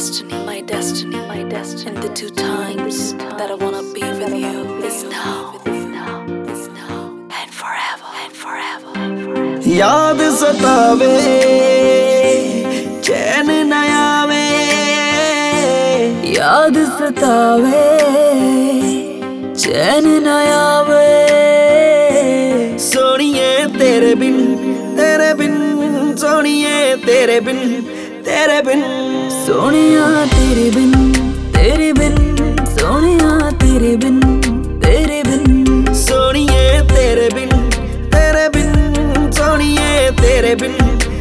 destiny, and the two times that I wanna be with you is now, and forever. याद सतावे चैन न आवे, याद सतावे चैन न आवे, सोनिए तेरे बिन सोनिए तेरे बिन सोनिया तेरे बिन सोनिया तेरे बिन सोनिए तेरे बिन सोनिए तेरे बिन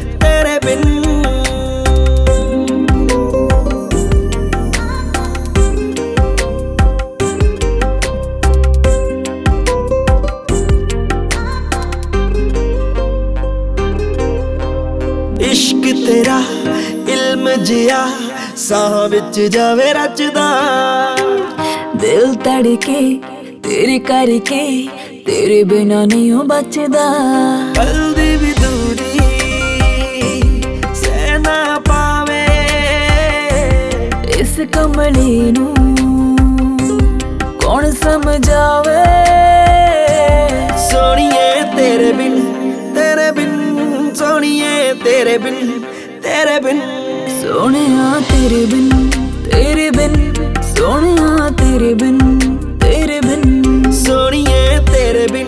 इश्क तेरा इल्म जिया साह विच जावे रचदा, दिल तड़के तेरे करके तेरे बिना नहीं हो बचदा, पल दी भी दूरी सह ना पावे, इस कमली नू कौन समझावे, सोनिए तेरे बिन सोनिए तेरे बिन सोनिया तेरे बिन सोनिया तेरे बिन सोनिए तेरे बिन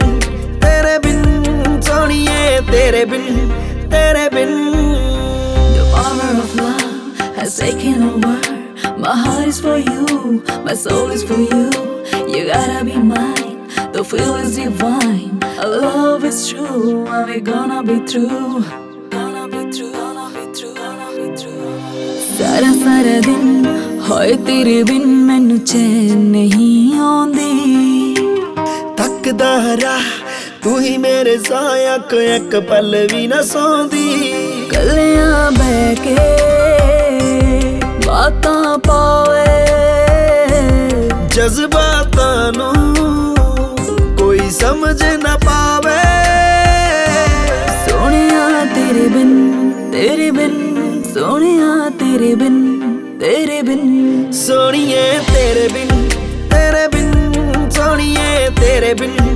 सोनिए तेरे बिन The power of love has taken over. My heart is for you, my soul is for you. You gotta be mine, the feel is divine. Our love is true, and we're gonna be through. सारा दिन होए तेरे बिन मैनू चैन नहीं आउंदी, तकदा राह तू ही मेरे साया को एक पल भी ना सौंदी, कलियां बह के बातां पावे, जज्बातां नू कोई समझ ना पावे, सोनिया तेरे बिन सोनिया तेरे बिन सोनिए तेरे बिन सोनिए तेरे बिन